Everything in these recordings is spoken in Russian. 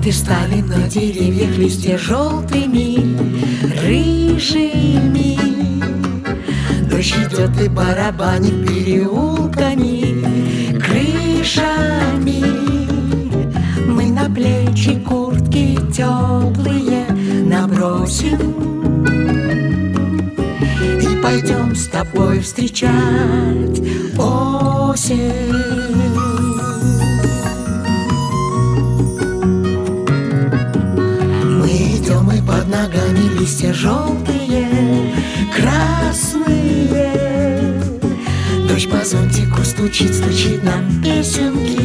Елки стали на деревьях листья желтыми, рыжими. Дождь идет и барабанит переулками, крышами. Мы на плечи куртки теплые набросим и пойдем с тобой встречать осень. Мы идем, и под ногами листья желтые, красные. Дождь по зонтику стучит, стучит нам песенки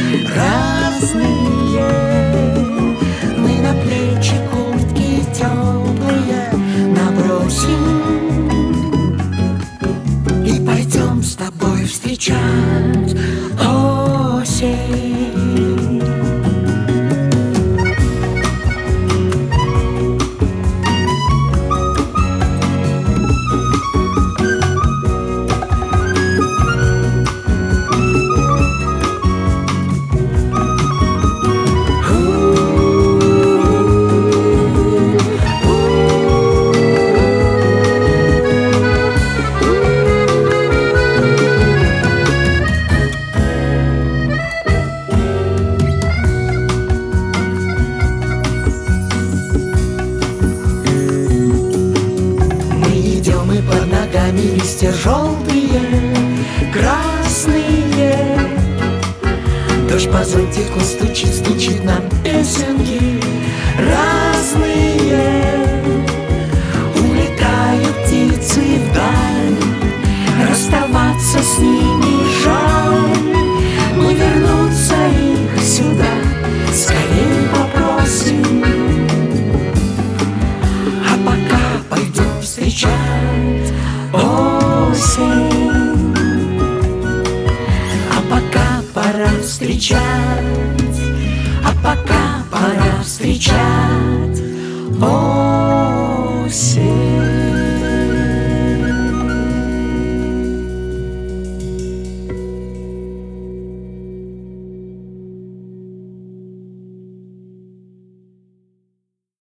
разные. Мы на плечи куртки теплые набросим и пойдем с тобой встречать осень. Листья желтые, красные. Дождь по зонтику стучит, стучит нам песенки разные. Улетают птицы вдаль, расставаться с ними жаль. Мы вернуться их сюда скорее попросим. А пока пойдем встречать осень. А пока пора встречать, а пока пора встречать осень.